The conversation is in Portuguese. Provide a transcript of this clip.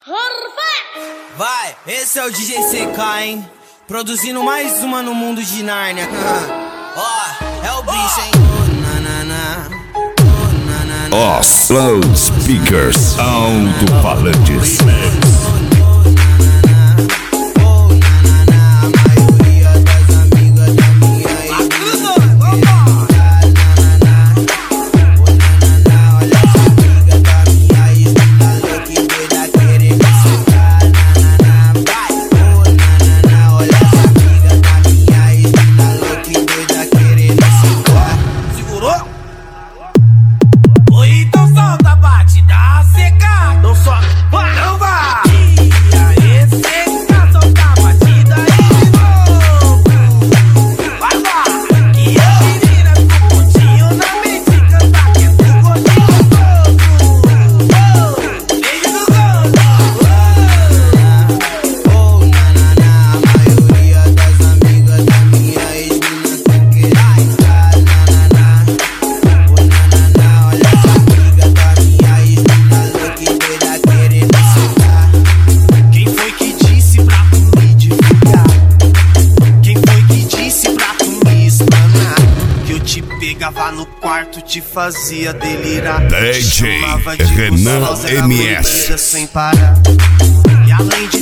Vai, esse é o DJ CK, hein? Produzindo mais uma no mundo de Nárnia. Ó, é o bicho, hein? Os loudspeakers alto-falantes. Pegava no quarto, te fazia delirar. DJ Renan MS. Sem parar. E além de